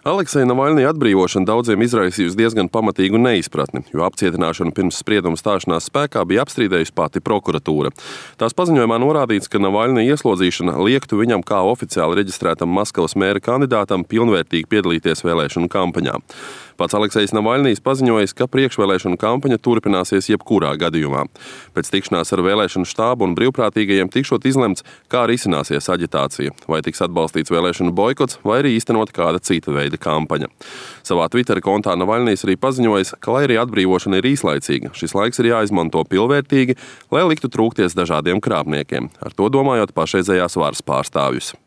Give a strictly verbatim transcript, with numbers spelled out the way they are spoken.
Alekseja Navaļnija atbrīvošana daudziem izraisījusi diezgan pamatīgu neizpratni, jo apcietināšanu pirms sprieduma stāšanās spēkā bija apstrīdējusi pati prokuratūra. Tās paziņojumā norādīts, ka Navaļnija ieslodzīšana liektu viņam kā oficiāli reģistrētam Maskavas mēra kandidātam pilnvērtīgi piedalīties vēlēšanu kampaņā. Pats Aleksejs Navaļnijs paziņojis, ka priekšvēlēšanu kampaņa turpināsies jebkurā gadījumā. Pēc tikšanās ar vēlēšanu štābu un brīvprātīgajiem tikšot izlemts, kā risināsies aģitācija, vai tiks atbalstīts vēlēšanu boikots, vai arī īstenot kāda cita veida kampaņa. Savā Twitter kontā Navaļnijs arī paziņojis, ka, lai arī atbrīvošana ir īslaicīga, šis laiks ir jāizmanto pilnvērtīgi, lai liktu trūkties dažādiem krāpniekiem, ar to domājot pašreizējās varas pārstāvjus.